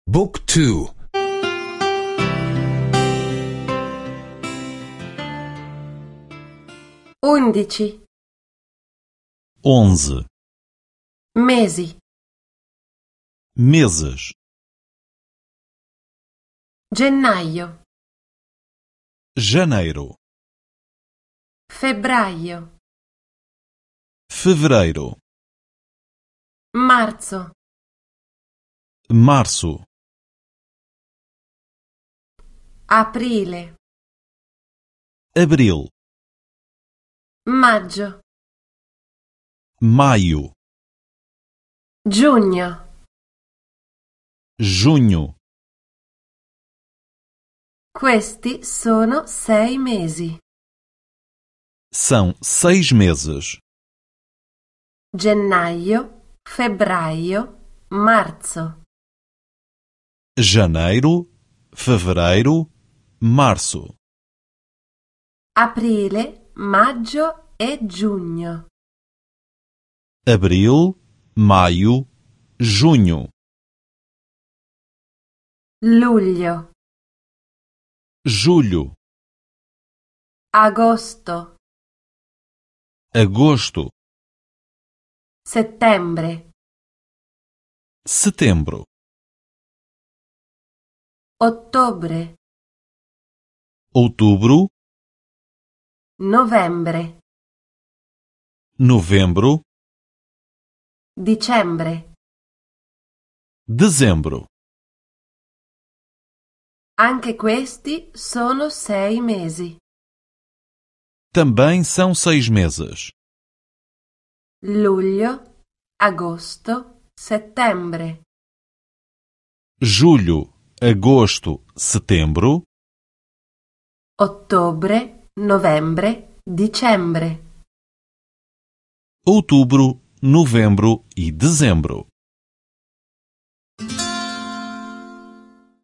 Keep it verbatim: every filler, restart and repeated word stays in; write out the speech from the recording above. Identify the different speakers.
Speaker 1: بوك تو.
Speaker 2: Undici.
Speaker 3: onze.
Speaker 2: Mesi.
Speaker 3: Meses.
Speaker 2: Gennaio.
Speaker 3: Janeiro.
Speaker 2: Febbraio.
Speaker 3: Fevereiro.
Speaker 2: Marzo.
Speaker 3: Março.
Speaker 2: Aprile.
Speaker 3: Abril.
Speaker 2: Maggio.
Speaker 3: Maio.
Speaker 2: Giugno.
Speaker 3: Junho.
Speaker 2: Questi sono sei mesi.
Speaker 3: São seis meses.
Speaker 2: Gennaio, febbraio, marzo.
Speaker 3: Janeiro, fevereiro, março.
Speaker 2: Aprile, maggio e giugno.
Speaker 3: Abril, maio, junho.
Speaker 2: Luglio.
Speaker 3: Julho.
Speaker 2: Agosto.
Speaker 3: Agosto.
Speaker 2: Settembre.
Speaker 3: Setembro.
Speaker 2: Ottobre.
Speaker 3: Outubro.
Speaker 2: Novembre.
Speaker 3: Novembro.
Speaker 2: Dicembre.
Speaker 3: Dezembro.
Speaker 2: Anche questi sono sei mesi.
Speaker 3: Também são seis meses.
Speaker 2: Luglio, agosto, settembre.
Speaker 3: Julho, agosto, setembro.
Speaker 2: Ottobre, novembre, dicembre.
Speaker 3: Outubro, novembro e dezembro.